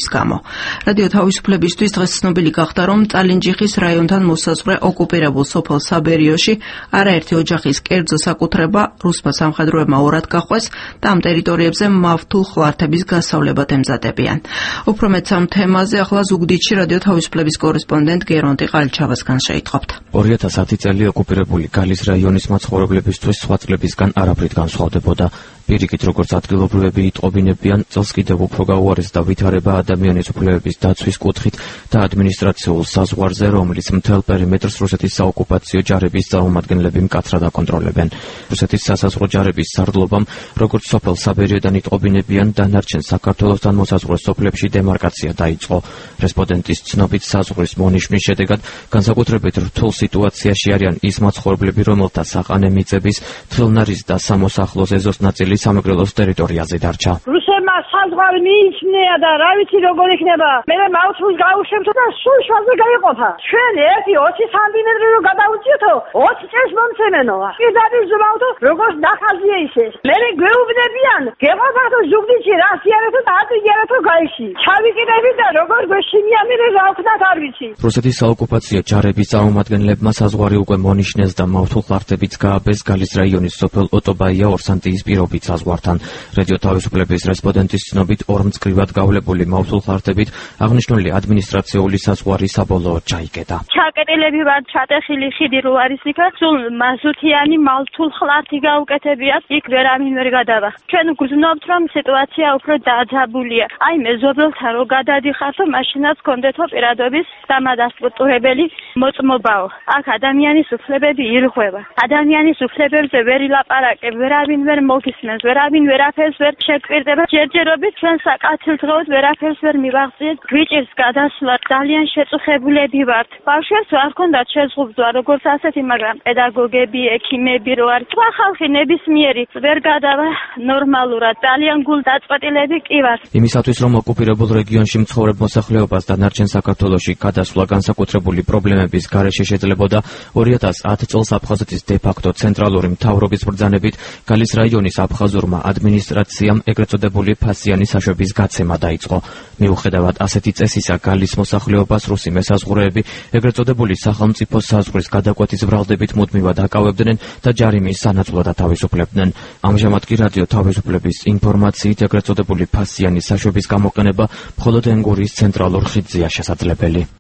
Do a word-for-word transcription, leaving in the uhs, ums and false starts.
გამო. რადიო თავისუფლებისთვის დღეს ცნობილი გახდა, რომ წალინჯიხის რაიონთან მოსაზღვრე ოკუპირებულ სოფელ საბერიოში არაერთი ოჯახის კერძო საკუთრება რუსმა სამხედროებმა ორად გახვეს და ამ ტერიტორიებზე მავთულ ხვართების გასავლებას ემზადებიან. უფრო მეტ ამ თემაზე ახლა ზუგდიდში რადიო თავისუფლების კორესპონდენტ გერონტი ყალიჩაბასგან შეითხოვთ. ორი ათას ათი წელი ოკუპირებული გალის რაიონის მაცხოვრებლებისთვის სხვა წლებისგან არაფრით განსხვავდებოდა. პირიქით, როგორც ადგილობრივები იტყობინებიან, წელს კიდევ უფრო გაუარეს და ვითარება ადამიანის უფლებების დაცვის კუთხით და ადმინისტრაციულ საზღვარზე, რომელიც მთელ პერიმეტრს რუსეთის საოკუპაციო ჯარების წარმომადგენლები მკაცრად აკონტროლებენ. რუსეთის სასაზღვრო ჯარების სარდლობამ, როგორც სოფელ საბერიოდან იტყობინებიან, დანარჩენ საქართველოსთან მოსაზღვრე სოფლებში დემარკაცია დაიწყო. რესპონდენტის ცნობით, საზღვრის მონიშვნის შედეგად განსაკუთრებით რთულ სიტუაციაში არიან ის მაცხოვრებლები, რომელთა საყანე მიწების, თლნარის და სამოსახლოს ეზოს ნაწილი სამეგრელოს ტერიტორიაზე დარჩა. რუსებმა საზღვარი მიიჩნია და რა ვიცი როგორ იქნება. მე მავთულს გავუშვებთ და სულ შუაზე გაიყოფა. ჩვენ ერთი ოცი სანტიმეტრი რო გადავუჭიეთო, ოცი წელს მომცემენოა. პირდაპირ ზმავთო, როგორც ნახაზია ისე. მე გვეუბნებიან, გეყოფათო ზუგდიდში რა სიარეთო და ატიგერეთო გაიში. ჩავიკიდები და როგორ გვეშინია მე რა ვქნათ არ ვიცი. რუსეთის საოკუპაციო ჯარების წარმომადგენლებმა საზღვარი უკვე მონიშნეს და მავთულ ხვართებიც გააბეს გალის რაიონის სოფელ ოტობაია ორსანტიის პირობით საზღვართან. რადიო თავისუფლების რესპონდენტის ცნობით, ორ მწკრივად გავლებული მავთულ ხვართებით აღნიშნული ადმინისტრაციული საზღვარი საბოლოოდ ჩაიკეტა. ჩაკეტილები ვარ ჩატეხილი ხიდი რო არის იქ, სულ მაზუთიანი მავთულ ხვართი გაუკეთებიათ, იქ ვერავინ ვერ გადავა. ჩვენ გვგზნობთ, რომ სიტუაცია უფრო დაძაბულია. აი მეზობელთან რო გადადიხართო, მაშინაც გქონდეთო პირადობის დამადასტურებელი მოწმობაო. აქ ადამიანის უფლებები ირღვევა. ადამიანის უფლებებზე ვერ ილაპარაკებ, ვერავინ ვერ მოგისმენს, ვერავინ ვერაფერს ვერ შეკვირდება. ჯერჯერობით ჩვენ საკაცილ დღეოდ ვერაფერს ვერ მივაღწიეთ. გვიჭირს გადასვლა, ძალიან შეწუხებულები ვართ. ბავშვებს არ ჰქონდათ შეზღუდვა, როგორც ასეთი, მაგრამ პედაგოგები, ექიმები რო არის, სხვა ხალხი ნებისმიერი ვერ გადავა ნორმალურად. ძალიან გულდაწყვეტილები კი ვართ. იმისათვის, რომ ოკუპირებულ რეგიონში მცხოვრებ მოსახლეობას და ნარჩენ საქართველოში გადასვლა განსაკუთრებული პრობლემების გარეშე შეძლებოდა, ორი ათას ათ წელს აფხაზეთის დე-ფაქტო ცენტრალური მთავრობის ბრძანებით გალის რაიონის აფხაზურმა ადმინისტრაციამ ეგრეთ წოდებული ფასიანი საშვების გაცემა დაიწყო. მიუხედავად ასეთი წესისა, გალის მოსახლეობას რუსი მესაზღვრეები ეგრეთ წოდებული სახელმწიფო საზღვრის გადაკვეთის ბრალდებით მუდმივად აკავებდნენ და ჯარიმის სანაცვლოდ ათავისუფლებდნენ. ამჟამად კი რადიო თავისუფლების ინფორმაციით ეგრეთ წოდებული ფასიანი საშვების გამოყენება მხოლოდ ენგურის ცენტრალურ ხიდზეა შესაძლებელი.